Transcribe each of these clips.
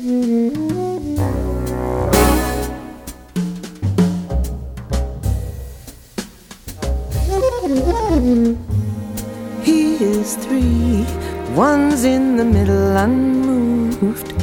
He is three, one's in the middle unmoved,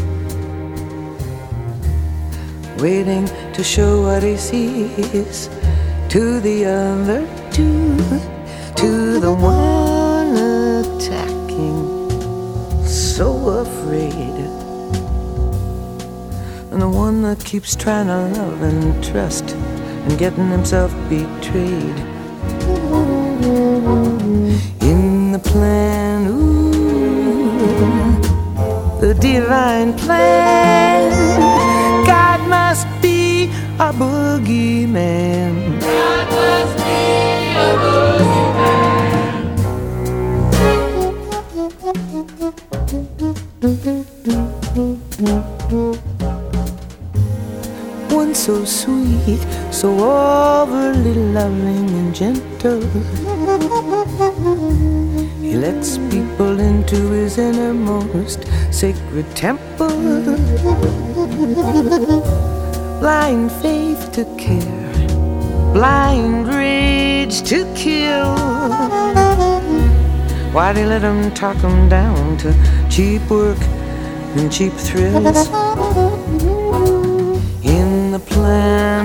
waiting to show what he sees to the other two, to the one attacking, so afraid, and the one that keeps trying to love and trust and getting himself betrayed. In the plan, ooh, the divine plan, God must be a boogeyman. God must be a boogeyman. One so sweet, so overly loving and gentle, he lets people into his innermost sacred temple. Blind faith to care, blind rage to kill. Why'd he let him talk him down to cheap work and cheap thrills? In the plan,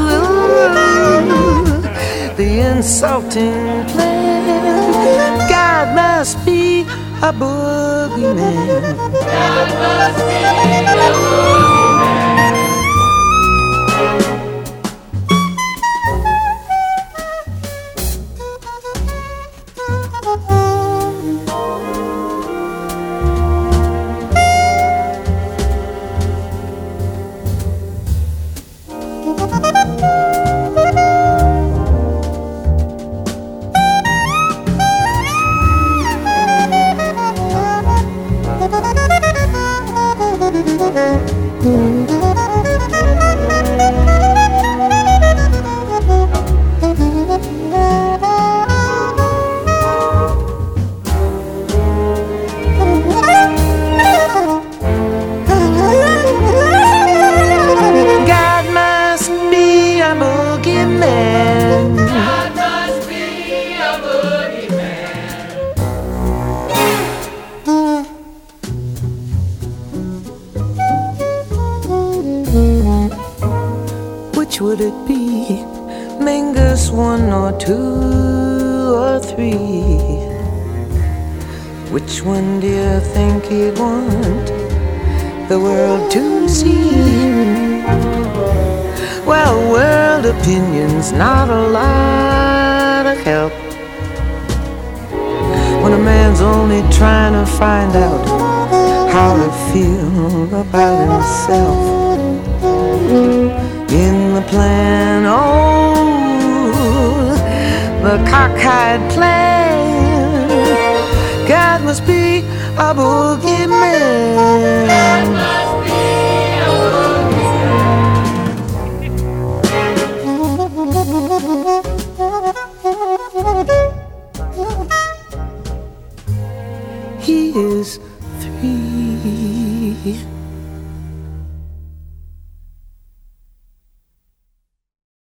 ooh, the insulting plan, God must be a boogeyman. God must be a boogeyman. Would it be Mingus 1 or 2 or 3? Which one do you think he'd want the world to see? Well, world opinion's not a lot of help when a man's only trying to find out how to feel about himself. In the plan, oh, the cockeyed plan, God must be a boogeyman.